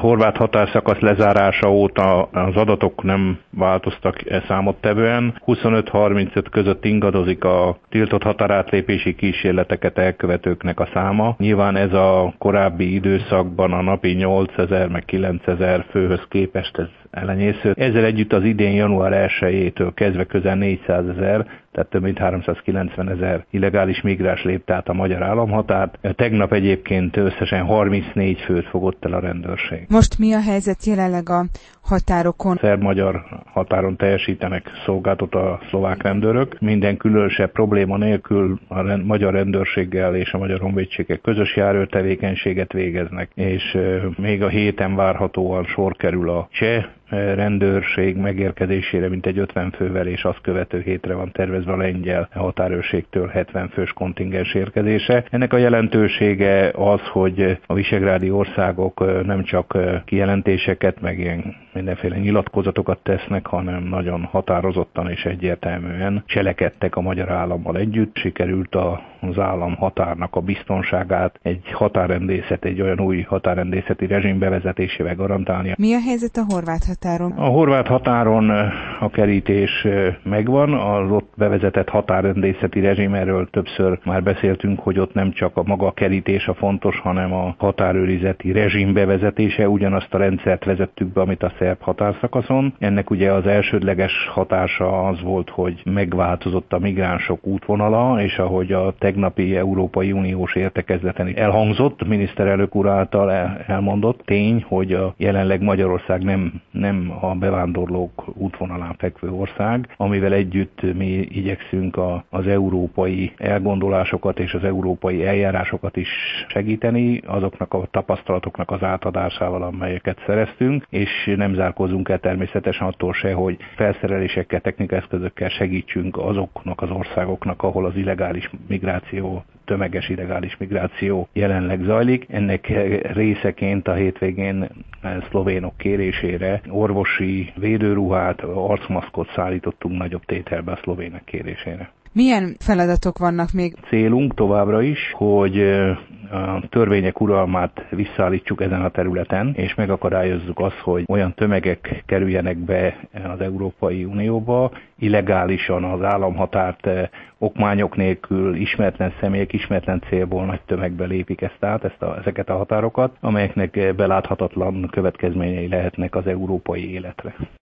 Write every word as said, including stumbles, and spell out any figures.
horvát határszakasz lezárása óta az adatok nem változtak számottevően. huszonöt-harmincöt között ingadozik a tiltott határátlépési kísérleteket elkövetőknek a száma. Nyilván ez a korábbi időszakban a napi nyolcezer meg kilencezer főhöz képest ez elenyésző. Ezzel együtt az idén január elsejétől kezdve közel négyszázezer, tehát több mint háromszázkilencvenezer illegális migráns lépte át a magyar államhatárt. Tegnap egyébként összesen harmincnégy főt fogott el a rendőrség. Most mi a helyzet jelenleg a határokon? Szerb-magyar határon teljesítenek szolgálatot a szlovák rendőrök. Minden különösebb probléma nélkül a rend, magyar rendőrséggel és a magyar honvédséggel közös járőrtevékenységet végeznek, és még a héten várhatóan sor kerül a cseh rendőrség megérkezésére mintegy ötven fővel, és azt követő hétre van tervezve a lengyel határőrségtől hetven fős kontingens érkezése. Ennek a jelentősége az, hogy a visegrádi országok nem csak kijelentéseket, meg ilyen mindenféle nyilatkozatokat tesznek, hanem nagyon határozottan és egyértelműen cselekedtek a magyar állammal együtt. Sikerült az állam határnak a biztonságát egy határrendészet, egy olyan új határrendészeti rezsim bevezetésével garantálni. Mi a helyzet a horvát határon? A horvát határon a kerítés megvan, az ott bevezetett határrendészeti rezsim, erről többször már beszéltünk, hogy ott nem csak a maga a kerítés a fontos, hanem a határőrizeti rezsim bevezetése. Ugyanazt a rendszert vezettük be, amit a szerb határszakaszon. Ennek ugye az elsődleges hatása az volt, hogy megváltozott a migránsok útvonala, és ahogy a tegnapi Európai Uniós értekezleten elhangzott, miniszterelnök úr által elmondott tény, hogy a jelenleg Magyarország nem, nem a bevándorlók útvonalán fekvő ország, amivel együtt mi igyekszünk a, az európai elgondolásokat és az európai eljárásokat is segíteni, azoknak a tapasztalatoknak az átadásával, amelyeket szereztünk, és nem zárkózunk el természetesen attól se, hogy felszerelésekkel, technikai eszközökkel segítsünk azoknak az országoknak, ahol az illegális migráció, tömeges illegális migráció jelenleg zajlik. Ennek részeként a hétvégén szlovénok kérésére orvosi védőruhát, arcmaszkot szállítottunk nagyobb tételbe a szlovének kérésére. Milyen feladatok vannak még? Célunk továbbra is, hogy a törvények uralmát visszaállítsuk ezen a területen, és megakadályozzuk azt, hogy olyan tömegek kerüljenek be az Európai Unióba, illegálisan az államhatárt okmányok nélkül ismeretlen személyek, ismeretlen célból nagy tömegbe lépik ezt át, ezt a, ezeket a határokat, amelyeknek beláthatatlan következményei lehetnek az európai életre.